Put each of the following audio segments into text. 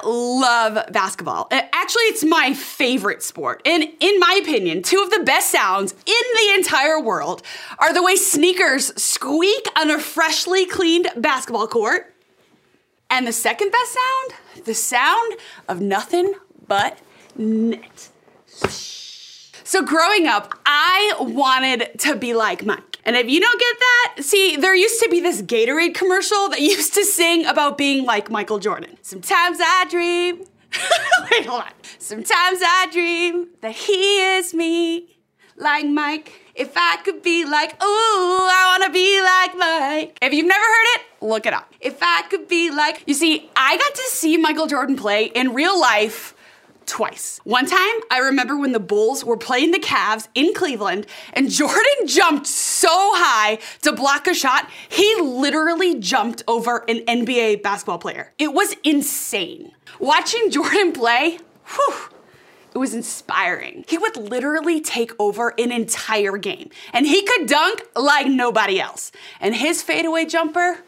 love basketball. Actually, it's my favorite sport. And in my opinion, two of the best sounds in the entire world are the way sneakers squeak on a freshly cleaned basketball court. And the second best sound, the sound of nothing but net. So growing up, I wanted to be like Mike. And if you don't get that, see, there used to be this Gatorade commercial that used to sing about being like Michael Jordan. Sometimes I dream, wait, hold on. Sometimes I dream that he is me, like Mike. If I could be like, ooh, I wanna be like Mike. If you've never heard it, look it up. If I could be like, you see, I got to see Michael Jordan play in real life twice. One time, I remember when the Bulls were playing the Cavs in Cleveland and Jordan jumped so high to block a shot, he literally jumped over an NBA basketball player. It was insane. Watching Jordan play, whew, it was inspiring. He would literally take over an entire game and he could dunk like nobody else. And his fadeaway jumper,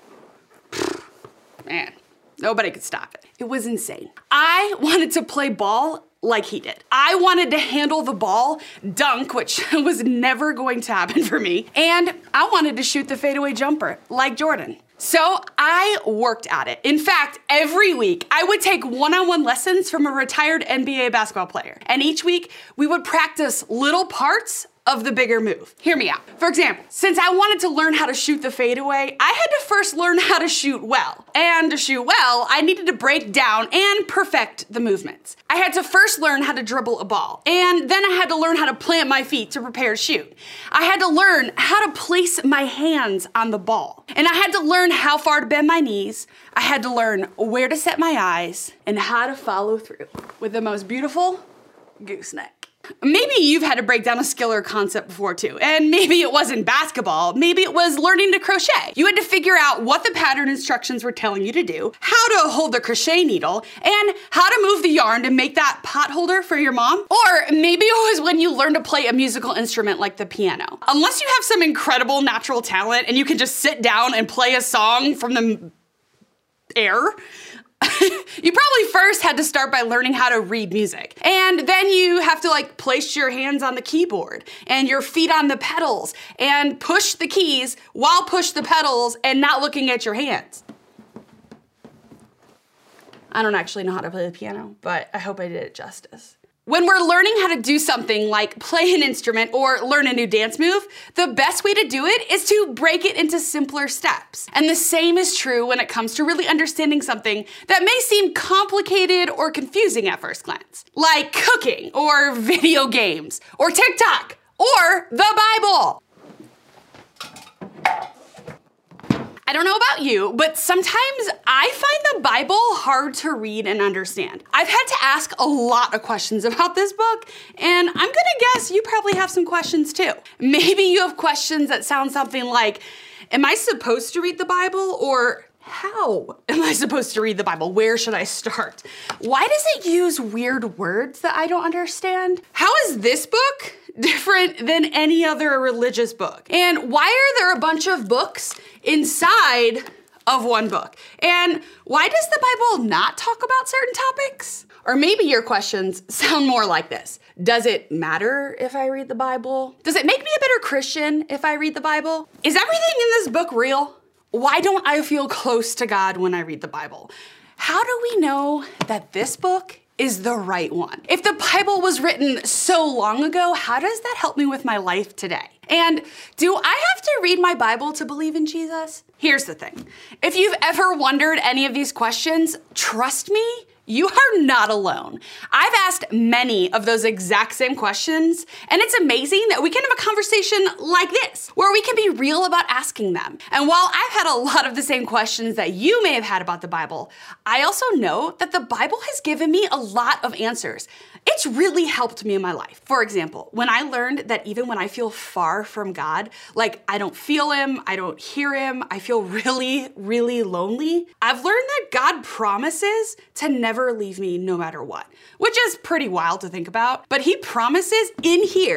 man, nobody could stop it. It was insane. I wanted to play ball like he did. I wanted to handle the ball, dunk, which was never going to happen for me, and I wanted to shoot the fadeaway jumper like Jordan. So I worked at it. In fact, every week I would take one-on-one lessons from a retired NBA basketball player. And each week we would practice little parts of the bigger move. Hear me out. For example, since I wanted to learn how to shoot the fadeaway, I had to first learn how to shoot well. And to shoot well, I needed to break down and perfect the movements. I had to first learn how to dribble a ball. And then I had to learn how to plant my feet to prepare to shoot. I had to learn how to place my hands on the ball. And I had to learn how far to bend my knees. I had to learn where to set my eyes and how to follow through with the most beautiful gooseneck. Maybe you've had to break down a skill or concept before too, and maybe it wasn't basketball, maybe it was learning to crochet. You had to figure out what the pattern instructions were telling you to do, how to hold the crochet needle, and how to move the yarn to make that pot holder for your mom. Or maybe it was when you learned to play a musical instrument like the piano. Unless you have some incredible natural talent and you can just sit down and play a song from the air, you probably first had to start by learning how to read music. And then you have to place your hands on the keyboard and your feet on the pedals and push the keys while push the pedals and not looking at your hands. I don't actually know how to play the piano, but I hope I did it justice. When we're learning how to do something like play an instrument or learn a new dance move, the best way to do it is to break it into simpler steps. And the same is true when it comes to really understanding something that may seem complicated or confusing at first glance, like cooking or video games or TikTok or the Bible. I don't know about you, but sometimes I find the Bible hard to read and understand. I've had to ask a lot of questions about this book, and I'm gonna guess you probably have some questions too. Maybe you have questions that sound something like, am I supposed to read the Bible? Or how am I supposed to read the Bible? Where should I start? Why does it use weird words that I don't understand? How is this book different than any other religious book? And why are there a bunch of books inside of one book? And why does the Bible not talk about certain topics? Or maybe your questions sound more like this. Does it matter if I read the Bible? Does it make me a better Christian if I read the Bible? Is everything in this book real? Why don't I feel close to God when I read the Bible? How do we know that this book is the right one? If the Bible was written so long ago, how does that help me with my life today? And do I have to read my Bible to believe in Jesus? Here's the thing. If you've ever wondered any of these questions, trust me, you are not alone. I've asked many of those exact same questions, and it's amazing that we can have a conversation like this, where we can be real about asking them. And while I've had a lot of the same questions that you may have had about the Bible, I also know that the Bible has given me a lot of answers. It's really helped me in my life. For example, when I learned that even when I feel far from God, like I don't feel him, I don't hear him, I feel really, really lonely, I've learned that God promises to never leave me no matter what, which is pretty wild to think about, but he promises in here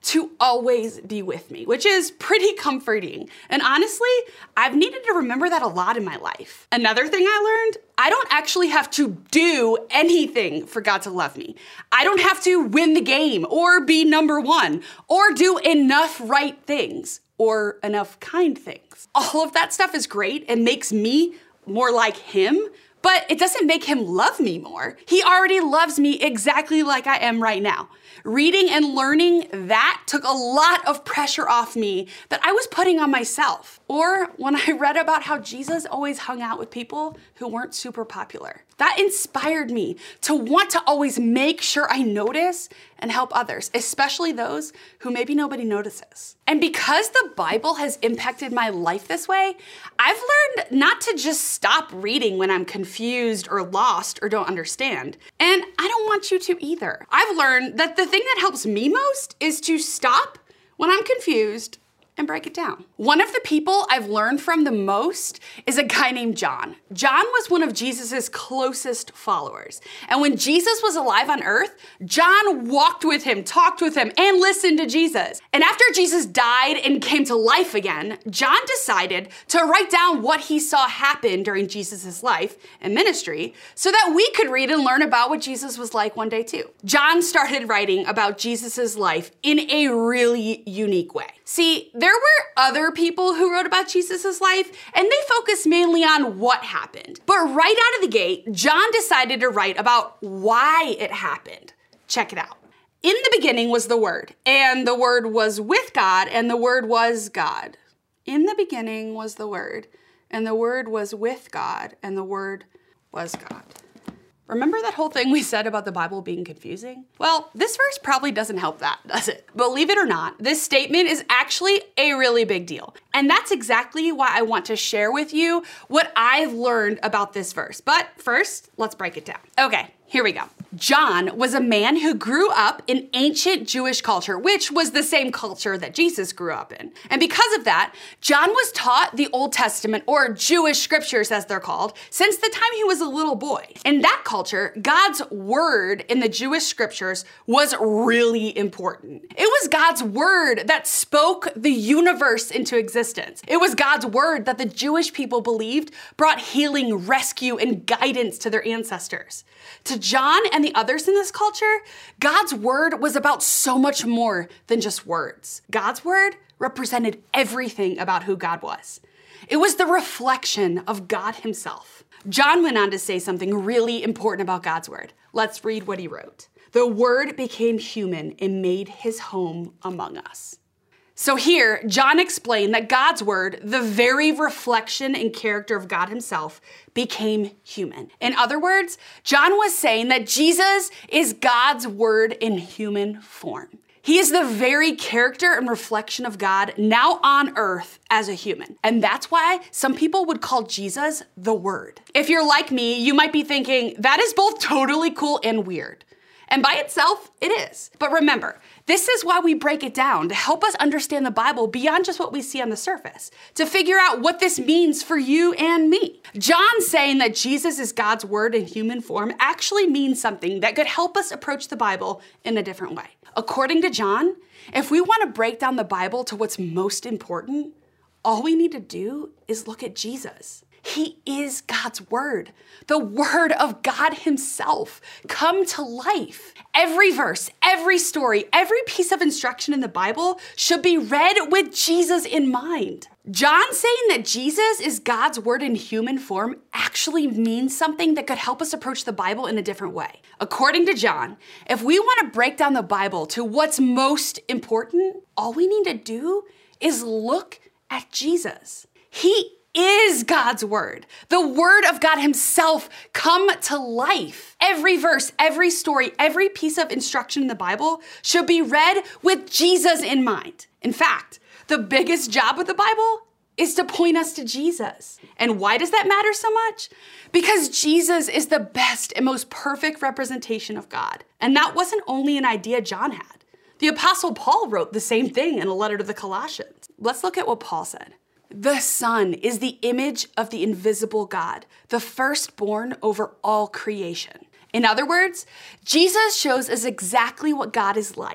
to always be with me, which is pretty comforting. And honestly, I've needed to remember that a lot in my life. Another thing I learned, I don't actually have to do anything for God to love me. I don't have to win the game or be number one or do enough right things or enough kind things. All of that stuff is great and makes me more like him, but it doesn't make him love me more. He already loves me exactly like I am right now. Reading and learning that took a lot of pressure off me that I was putting on myself. Or when I read about how Jesus always hung out with people who weren't super popular. That inspired me to want to always make sure I notice and help others, especially those who maybe nobody notices. And because the Bible has impacted my life this way, I've learned not to just stop reading when I'm confused or lost or don't understand. And I don't want you to either. I've learned that the thing that helps me most is to stop when I'm confused and break it down. One of the people I've learned from the most is a guy named John. John was one of Jesus's closest followers. And when Jesus was alive on earth, John walked with him, talked with him, and listened to Jesus. And after Jesus died and came to life again, John decided to write down what he saw happen during Jesus's life and ministry so that we could read and learn about what Jesus was like one day too. John started writing about Jesus's life in a really unique way. See, there were other people who wrote about Jesus's life, and they focused mainly on what happened. But right out of the gate, John decided to write about why it happened. Check it out. In the beginning was the Word, and the Word was with God, and the Word was God. In the beginning was the Word, and the Word was with God, and the Word was God. Remember that whole thing we said about the Bible being confusing? Well, this verse probably doesn't help that, does it? Believe it or not, this statement is actually a really big deal. And that's exactly why I want to share with you what I've learned about this verse. But first, let's break it down. Okay, here we go. John was a man who grew up in ancient Jewish culture, which was the same culture that Jesus grew up in. And because of that, John was taught the Old Testament, or Jewish scriptures as they're called, since the time he was a little boy. In that culture, God's word in the Jewish scriptures was really important. It was God's word that spoke the universe into existence. It was God's word that the Jewish people believed brought healing, rescue, and guidance to their ancestors. To John and the others in this culture, God's word was about so much more than just words. God's word represented everything about who God was. It was the reflection of God himself. John went on to say something really important about God's word. Let's read what he wrote. The word became human and made his home among us. So here, John explained that God's word, the very reflection and character of God himself, became human. In other words, John was saying that Jesus is God's word in human form. He is the very character and reflection of God now on earth as a human. And that's why some people would call Jesus the Word. If you're like me, you might be thinking, that is both totally cool and weird. And by itself, it is. But remember, this is why we break it down, to help us understand the Bible beyond just what we see on the surface, to figure out what this means for you and me. John saying that Jesus is God's word in human form actually means something that could help us approach the Bible in a different way. According to John, if we want to break down the Bible to what's most important, all we need to do is look at Jesus. He is God's word, the word of God himself, come to life. Every verse, every story, every piece of instruction in the Bible should be read with Jesus in mind. John saying that Jesus is God's word in human form actually means something that could help us approach the Bible in a different way. According to John, if we want to break down the Bible to what's most important, all we need to do is look at Jesus. He is God's word, the word of God himself come to life. Every verse, every story, every piece of instruction in the Bible should be read with Jesus in mind. In fact, the biggest job of the Bible is to point us to Jesus. And why does that matter so much? Because Jesus is the best and most perfect representation of God. And that wasn't only an idea John had. The Apostle Paul wrote the same thing in a letter to the Colossians. Let's look at what Paul said. The Son is the image of the invisible God, the firstborn over all creation. In other words, Jesus shows us exactly what God is like,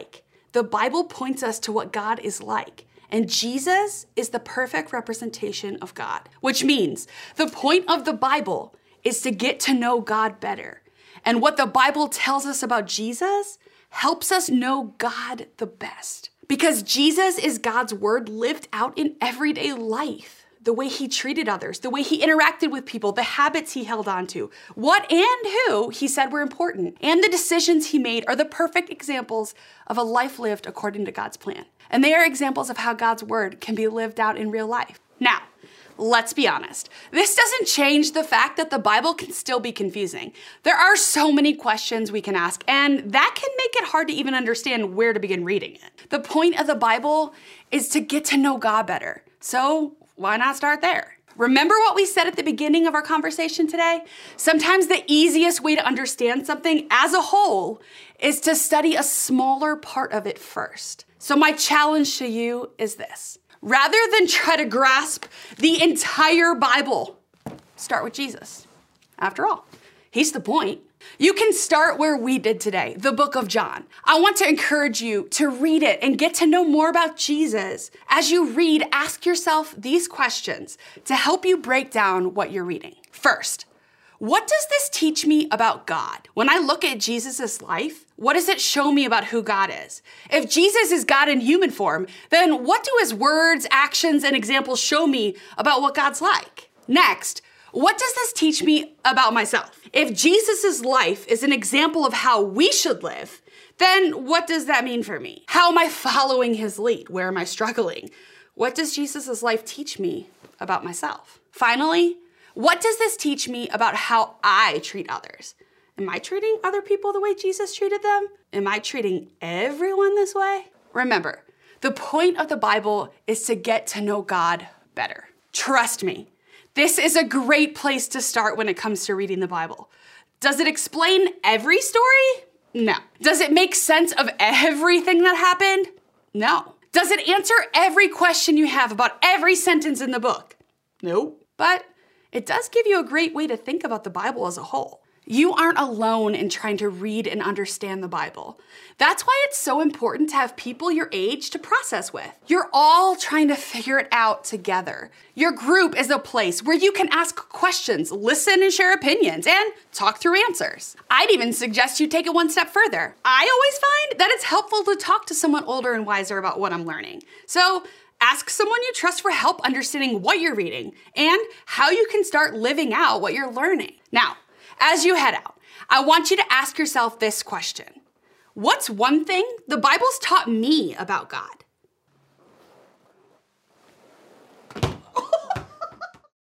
The Bible points us to what God is like. And Jesus is the perfect representation of God, which means the point of the Bible is to get to know God better. And what the Bible tells us about Jesus helps us know God the best. Because Jesus is God's word lived out in everyday life. The way he treated others, the way he interacted with people, the habits he held on to, what and who he said were important, and the decisions he made are the perfect examples of a life lived according to God's plan. And they are examples of how God's word can be lived out in real life. Now, let's be honest. This doesn't change the fact that the Bible can still be confusing. There are so many questions we can ask, and that can make it hard to even understand where to begin reading it. The point of the Bible is to get to know God better. So why not start there? Remember what we said at the beginning of our conversation today? Sometimes the easiest way to understand something as a whole is to study a smaller part of it first. So my challenge to you is this. Rather than try to grasp the entire Bible, start with Jesus. After all, he's the point. You can start where we did today, the book of John. I want to encourage you to read it and get to know more about Jesus. As you read, ask yourself these questions to help you break down what you're reading. First, what does this teach me about God? When I look at Jesus' life, what does it show me about who God is? If Jesus is God in human form, then what do his words, actions, and examples show me about what God's like? Next, what does this teach me about myself? If Jesus' life is an example of how we should live, then what does that mean for me? How am I following his lead? Where am I struggling? What does Jesus' life teach me about myself? Finally, what does this teach me about how I treat others? Am I treating other people the way Jesus treated them? Am I treating everyone this way? Remember, the point of the Bible is to get to know God better. Trust me, this is a great place to start when it comes to reading the Bible. Does it explain every story? No. Does it make sense of everything that happened? No. Does it answer every question you have about every sentence in the book? No. But it does give you a great way to think about the Bible as a whole. You aren't alone in trying to read and understand the Bible. That's why it's so important to have people your age to process with. You're all trying to figure it out together. Your group is a place where you can ask questions, listen and share opinions, and talk through answers. I'd even suggest you take it one step further. I always find that it's helpful to talk to someone older and wiser about what I'm learning. So ask someone you trust for help understanding what you're reading and how you can start living out what you're learning. Now, as you head out, I want you to ask yourself this question. What's one thing the Bible's taught me about God?